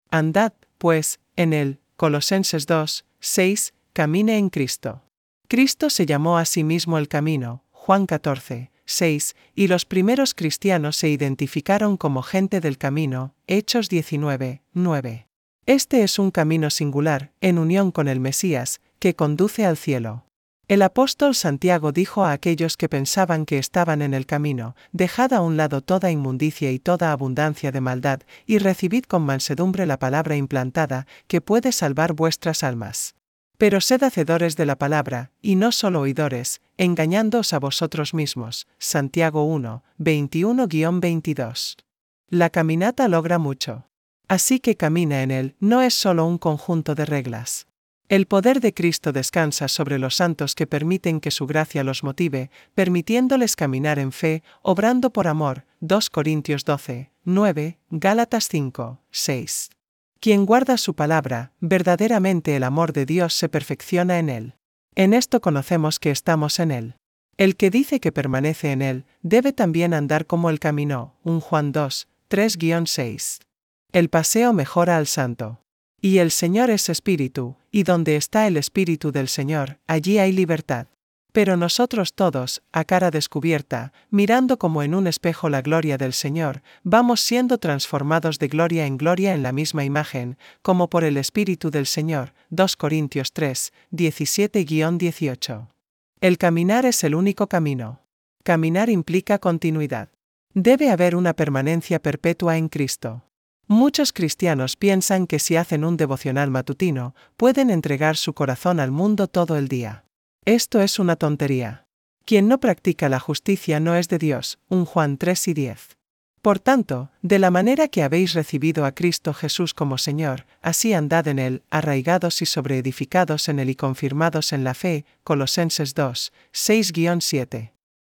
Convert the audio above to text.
Andad, pues, en él, Colosenses 2, 6, camine en Cristo. Cristo se llamó a sí mismo el camino, Juan 14, 6, y los primeros cristianos se identificaron como gente del camino, Hechos 19, 9. Este es un camino singular, en unión con el Mesías, que conduce al cielo. El apóstol Santiago dijo a aquellos que pensaban que estaban en el camino: dejad a un lado toda inmundicia y toda abundancia de maldad, y recibid con mansedumbre la palabra implantada, que puede salvar vuestras almas. Pero sed hacedores de la palabra, y no solo oidores, engañándoos a vosotros mismos. Santiago 1, 21-22. La caminata logra mucho. Así que camina en él no es solo un conjunto de reglas. El poder de Cristo descansa sobre los santos que permiten que su gracia los motive, permitiéndoles caminar en fe, obrando por amor. 2 Corintios 12, 9, Gálatas 5, 6. Quien guarda su palabra, verdaderamente el amor de Dios se perfecciona en él. En esto conocemos que estamos en él. El que dice que permanece en él, debe también andar como él caminó. 1 Juan 2, 3-6. El paseo mejora al santo. Y el Señor es Espíritu, y donde está el Espíritu del Señor, allí hay libertad. Pero nosotros todos, a cara descubierta, mirando como en un espejo la gloria del Señor, vamos siendo transformados de gloria en gloria en la misma imagen, como por el Espíritu del Señor. 2 Corintios 3, 17-18. El caminar es el único camino. Caminar implica continuidad. Debe haber una permanencia perpetua en Cristo. Muchos cristianos piensan que si hacen un devocional matutino, pueden entregar su corazón al mundo todo el día. Esto es una tontería. Quien no practica la justicia no es de Dios. 1 Juan 3-10. Por tanto, de la manera que habéis recibido a Cristo Jesús como Señor, así andad en él, arraigados y sobreedificados en él y confirmados en la fe. Colosenses 2, 6-7.